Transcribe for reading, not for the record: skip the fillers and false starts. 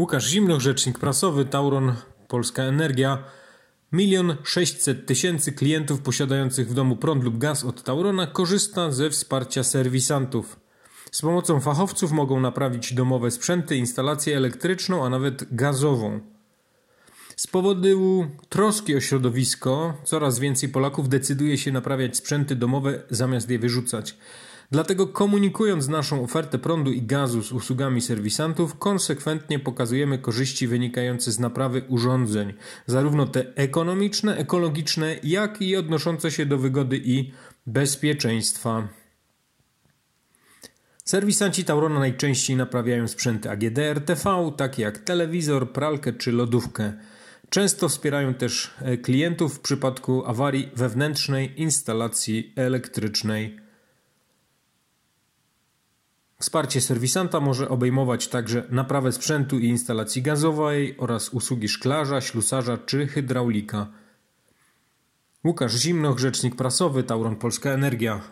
Łukasz Zimnoch, rzecznik prasowy, Tauron, Polska Energia. 1 600 000 klientów posiadających w domu prąd lub gaz od Taurona korzysta ze wsparcia serwisantów. Z pomocą fachowców mogą naprawić domowe sprzęty, instalację elektryczną, a nawet gazową. Z powodu troski o środowisko coraz więcej Polaków decyduje się naprawiać sprzęty domowe zamiast je wyrzucać. Dlatego komunikując naszą ofertę prądu i gazu z usługami serwisantów, konsekwentnie pokazujemy korzyści wynikające z naprawy urządzeń, zarówno te ekonomiczne, ekologiczne, jak i odnoszące się do wygody i bezpieczeństwa. Serwisanci Taurona najczęściej naprawiają sprzęty AGD, RTV, takie jak telewizor, pralkę czy lodówkę. Często wspierają też klientów w przypadku awarii wewnętrznej instalacji elektrycznej. Wsparcie serwisanta może obejmować także naprawę sprzętu i instalacji gazowej oraz usługi szklarza, ślusarza czy hydraulika. Łukasz Zimnoch, rzecznik prasowy, Tauron Polska Energia.